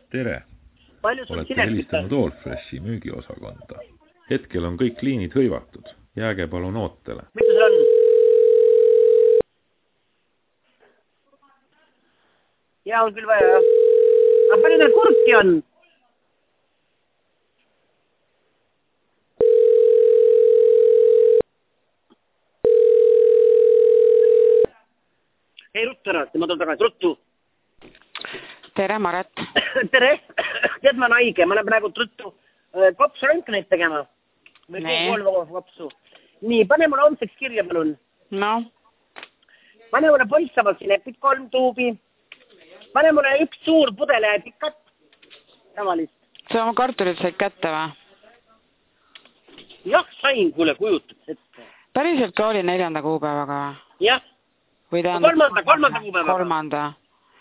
Tere! Olete helistanud Allfreshi müügiosakonda. Hetkel on kõik liinid hõivatud. Jääge palun ootele. Mitu sul on? Jaa, on küll vaja. Aga palju teil kurki on? Ei, ruttu ära, ma tulen tagasi, ruttu. Tere, Maret. Tere, tead, ma olen haige, ma olen praegu ruttu kopsu röntgeneid tegema. Kopsu. Nii, pane mulle homseks kirja, palun. No. Pane mulle poltsavalt sinepid 3 tuubi. Pane mulle 1 suur pudele pikat. Tavalist. Sa oma kartulit said kätte või? Jah, sain, kuule, kujutad ette. Päriselt ka oli 4. kuupäevaga või? Jah. Või tähendab 3. kuupäevaga. 3.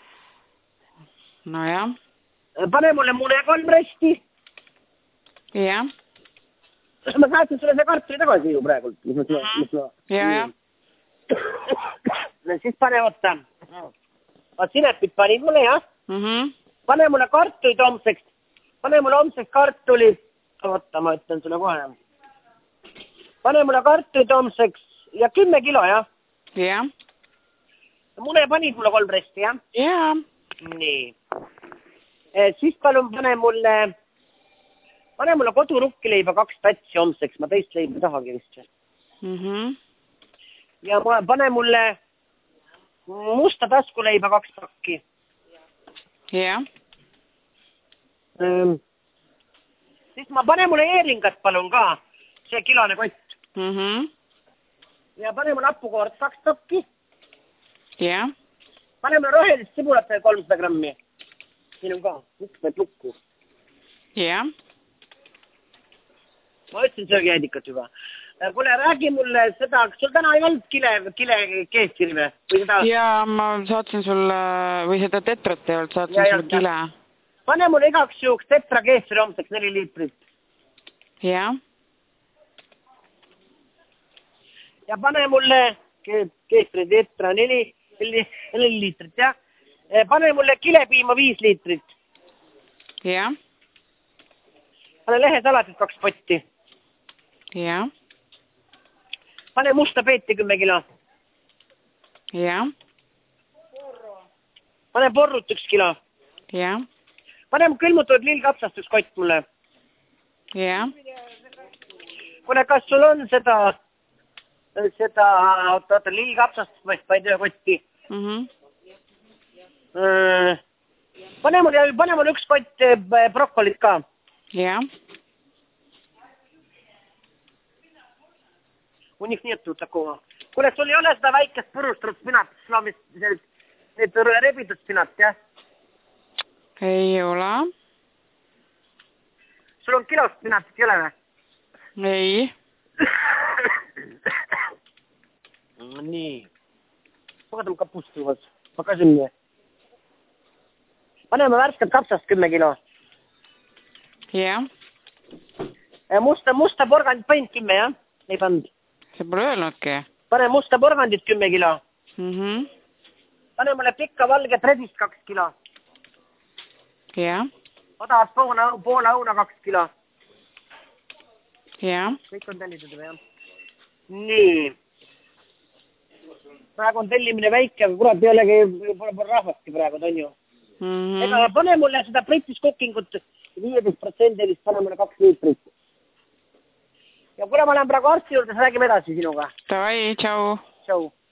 No jah. Pane mulle mune 3 resti. Jah. Ma saatsin sulle see kartuli tagasi ju praegult. Ja. Siis pane otta. Sinepid panid mulle, jah? Pane mulle kartulit homseks. Pane mulle homseks kartuli. Oota, ma ütlen sulle kohe. Pane mulle kartulit homseks ja 10 kilo, jah? Jah. Mune panid mulle 3 resti, jah? Jaa. Nii. Siis palun pane mulle koduruhkileiba 2 pätsi homseks. Ma teist leiba tahagi vist. Ja pane mulle musta taskuleiba 2 pakki. Jah. Siis ma pane mulle eeringat palun ka. See kilone kott. Ja pane mulle hapukoort 2 pakki. Jah. Pane mulle rohelist sibulat 300 grammi. Siin on ka. Üks peab lukku. Jah. Ma ütlesin söögiädikat juba. Kuule, räägi mulle seda, kas sul täna ei olnud kile keeskiri või? Jaa, ma saatsin sulle, või seda tetrat ei olnud, saatsin sulle kile. Pane mulle igaks juhuks tetra keeskiri homseks 4 liitrit. Jah. Ja pane mulle keeskiri tetra 4 liitrit, jah. Pane mulle kilepiima 5 liitrit. Jah. Pane lehesalatit 2 potti. Jah. Pane musta peeti 10 kilo. Jah. Pane porrut 1 kilo. Jah. Pane külmutatud lillkapsast 1 kott mulle. Jah. Kuule, kas sul on seda lillkapsast, ma ei tea, kotti? Pane mulle 1 kott brokkolit ka. Jah. Unik nii jättu takova. Kuule, sul ei ole seda väikest purustatud spinat, need rebitud spinat, jah? Ei ole. Sul on kilo spinatit, ei ole või? Ei. Nii. Pakadam kapustu vas. Покажи мне. Paneme värsket kapsast 10 kilo. Jah. Musta porgandit panid 10, jah? Ei pand. See pole öelnudki. Pane musta porgandit 10 kilo. Pane mulle pikka valget redist 2 kilo. Jah. Odavat poola õuna 2 kilo. Jah. Kõik on tellitud, jah? Nii. Praegu on tellimine väike, aga kurat pole rahvastki praegu, on ju. Ega pane mulle seda British Cookingut 15%-list, pane mulle 2 liitrit. Ja kuna ma lähen praegu arsti juurde, siis räägime edasi sinuga. Davai, tšau. Tšau.